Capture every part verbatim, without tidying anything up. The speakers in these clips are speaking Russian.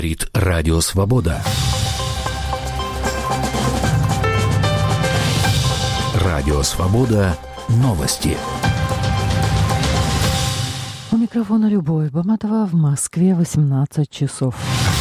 Говорит Радио Свобода. Радио Свобода. Новости. У микрофона Любовь Баматова. В Москве восемнадцать часов.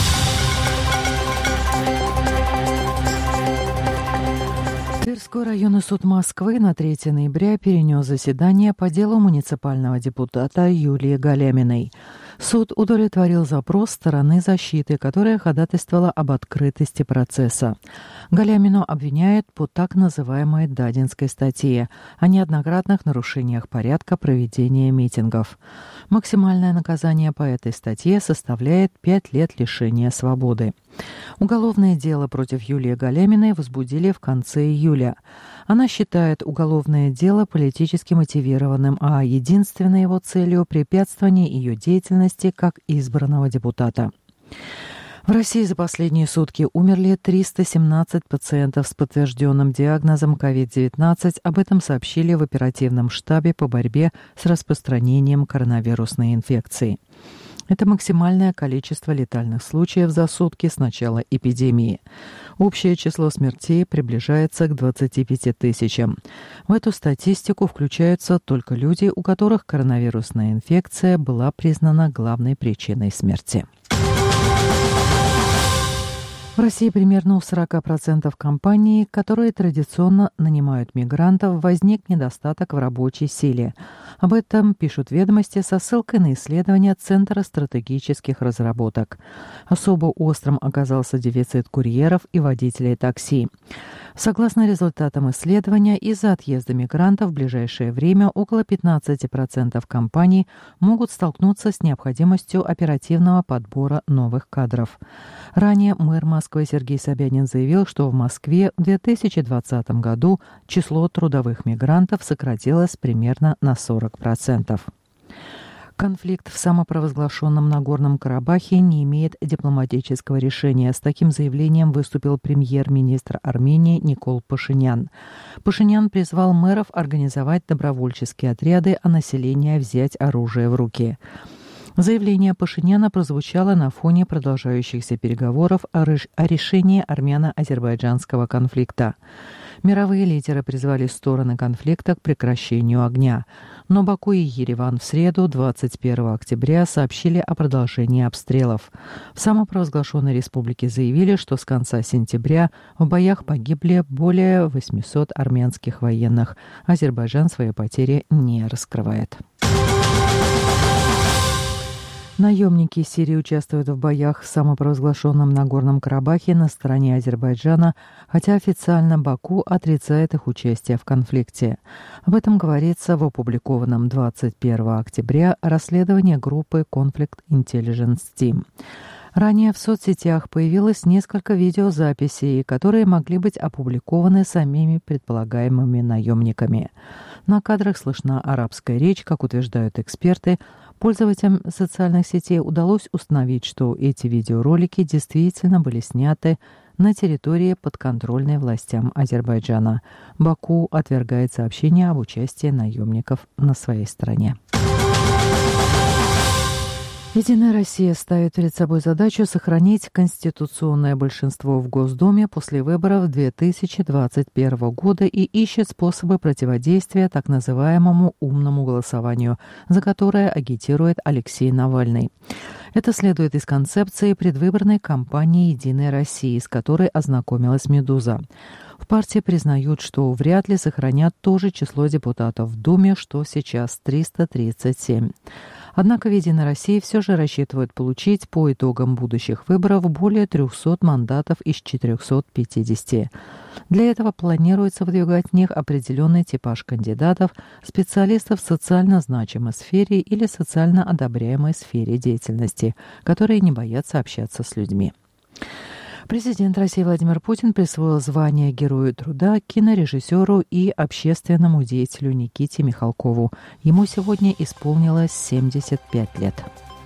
Тверской районный суд Москвы на третьего ноября перенес заседание по делу муниципального депутата Юлии Галяминой. Суд удовлетворил запрос стороны защиты, которая ходатайствовала об открытости процесса. Галямину обвиняют по так называемой Дадинской статье о неоднократных нарушениях порядка проведения митингов. Максимальное наказание по этой статье составляет пять лет лишения свободы. Уголовное дело против Юлии Галяминой возбудили в конце июля. Она считает уголовное дело политически мотивированным, а единственной его целью – препятствование ее деятельности как избранного депутата. В России за последние сутки умерли триста семнадцать пациентов с подтвержденным диагнозом ковид девятнадцать. Об этом сообщили в оперативном штабе по борьбе с распространением коронавирусной инфекции. Это максимальное количество летальных случаев за сутки с начала эпидемии. Общее число смертей приближается к двадцати пяти тысячам. В эту статистику включаются только люди, у которых коронавирусная инфекция была признана главной причиной смерти. В России примерно у сорока процентов компаний, которые традиционно нанимают мигрантов, возник недостаток в рабочей силе. Об этом пишут «Ведомости» со ссылкой на исследования Центра стратегических разработок. Особо острым оказался дефицит курьеров и водителей такси. Согласно результатам исследования, из-за отъезда мигрантов в ближайшее время около пятнадцати процентов компаний могут столкнуться с необходимостью оперативного подбора новых кадров. Ранее мэр Москвы Сергей Собянин заявил, что в Москве в две тысячи двадцатом году число трудовых мигрантов сократилось примерно на сорок процентов. Конфликт в самопровозглашенном Нагорном Карабахе не имеет дипломатического решения. С таким заявлением выступил премьер-министр Армении Никол Пашинян. Пашинян призвал мэров организовать добровольческие отряды, а население взять оружие в руки. Заявление Пашиняна прозвучало на фоне продолжающихся переговоров о решении армяно-азербайджанского конфликта. Мировые лидеры призвали стороны конфликта к прекращению огня. Но Баку и Ереван в среду, двадцать первого октября, сообщили о продолжении обстрелов. В самопровозглашенной республике заявили, что с конца сентября в боях погибли более восьмисот армянских военных. Азербайджан свои потери не раскрывает. Наемники Сирии участвуют в боях в самопровозглашенном Нагорном Карабахе на стороне Азербайджана, хотя официально Баку отрицает их участие в конфликте. Об этом говорится в опубликованном двадцать первого октября расследовании группы Conflict Intelligence Team. Ранее в соцсетях появилось несколько видеозаписей, которые могли быть опубликованы самими предполагаемыми наемниками. На кадрах слышна арабская речь, как утверждают эксперты. Пользователям социальных сетей удалось установить, что эти видеоролики действительно были сняты на территории, подконтрольной властям Азербайджана. Баку отвергает сообщения об участии наемников на своей стороне. «Единая Россия» ставит перед собой задачу сохранить конституционное большинство в Госдуме после выборов две тысячи двадцать первого года и ищет способы противодействия так называемому «умному голосованию», за которое агитирует Алексей Навальный. Это следует из концепции предвыборной кампании «Единой России», с которой ознакомилась «Медуза». В партии признают, что вряд ли сохранят то же число депутатов в Думе, что сейчас триста тридцать семь. Однако в «Единой России» все же рассчитывают получить по итогам будущих выборов более трехсот мандатов из четырехсот пятидесяти. Для этого планируется выдвигать в них определенный типаж кандидатов, специалистов в социально значимой сфере или социально одобряемой сфере деятельности, которые не боятся общаться с людьми. Президент России Владимир Путин присвоил звание Герою труда кинорежиссеру и общественному деятелю Никите Михалкову. Ему сегодня исполнилось семьдесят пять лет.